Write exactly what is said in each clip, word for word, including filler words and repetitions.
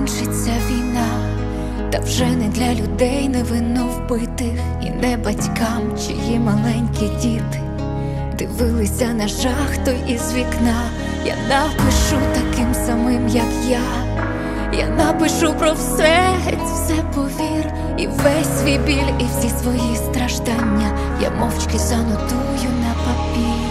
закінчиться війна, та вже не для людей невинно вбитих, і не батькам, чиї маленькі діти дивилися на жах той із вікна. Я напишу таким самим, як я. Я напишу про все, геть все повір, і весь свій біль, і всі свої страждання я мовчки занотую на папір.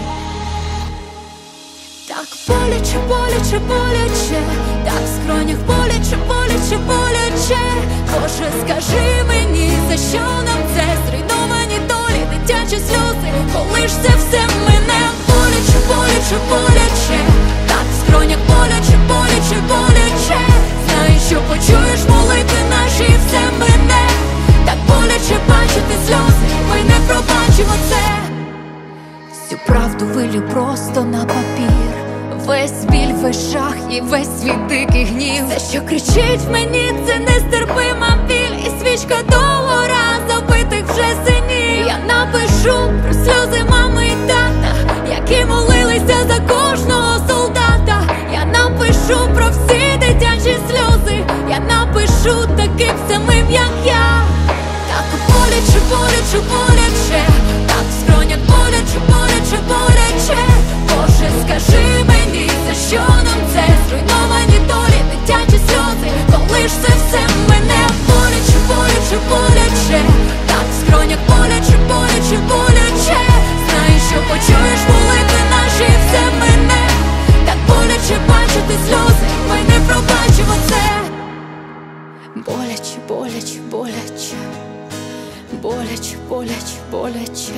Так боляче, боляче, боляче, так в скронях боляче, боляче, боляче. Боже, скажи мені, за що нам це? Зруйновані долі, дитячі сльози, коли ж це все мене? Боляче, боляче, боляче, так в скронях боляче, боляче, боляче. Знаю, що почуєш молитви наші, і все мене. Так боляче бачити сльози, ми не пробачимо це. Всю правду вилю просто на папір, весь біль, весь жах і весь свій дикий гнів. Все, що кричить в мені, це нестерпима біль, і свічка до гора забитих вже синів. Я напишу про сльози мами і тата, які молилися за кожного солдата. Я напишу про всі дитячі сльози, я напишу таким самим, як я. Так боляче, боляче, боляче, так в скронях боляче, боляче, боляче. Боже, скажи мені, за що нам це? Зруйновані долі, дитячі сльози, коли ж це все мене? Боляче, боляче, боляче, так в скронях боляче, боляче, боляче. Знаю, що почуєш молитви наші, і все мене. Так боляче бачити сльози, ми не пробачимо це. Боляче, боляче, боляче, боляче, боляче, боляче.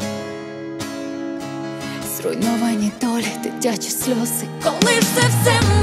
Зруйновані долі, дитячі сльози, коли ж це все